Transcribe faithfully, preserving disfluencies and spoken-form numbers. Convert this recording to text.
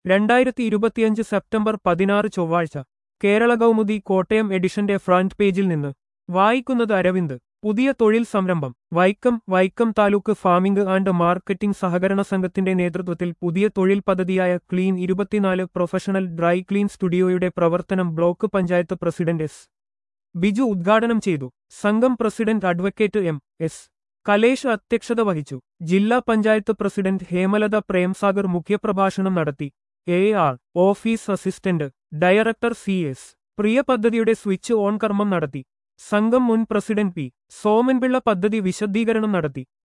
രണ്ടായിരത്തി ഇരുപത്തിയഞ്ച് സെപ്റ്റംബർ പതിനാറ് ചൊവ്വാഴ്ച കേരള കൗമുദി കോട്ടയം എഡിഷന്റെ ഫ്രണ്ട് പേജിൽ നിന്ന് വായിക്കുന്നത് അരവിന്ദ്. പുതിയ തൊഴിൽ സംരംഭം. Vaikom Vaikom taluk farming and marketing സഹകരണ സംഘത്തിന്റെ നേതൃത്വത്തിൽ പുതിയ തൊഴിൽ പദ്ധതിയായ ക്ലീൻ ഇരുപത്തിനാല് പ്രൊഫഷണൽ ഡ്രൈ ക്ലീൻ സ്റ്റുഡിയോയുടെ പ്രവർത്തനം block panchayat president S Biju ഉദ്ഘാടനം ചെയ്തു. സംഘം president advocate M S Kalesh അധ്യക്ഷത വഹിച്ചു. ജില്ലാ പഞ്ചായത്ത് പ്രസിഡന്റ് ഹേമലത പ്രേംസാഗർ മുഖ്യപ്രഭാഷണം നടത്തി. A R office assistant director C S Priya പദ്ധതിയുടെ സ്വിച്ച് ഓൺ കർമ്മം നടത്തി. സംഘം മുൻ പ്രസിഡന്റ് പി സോമൻപിള്ള പദ്ധതി വിശദീകരണം നടത്തി.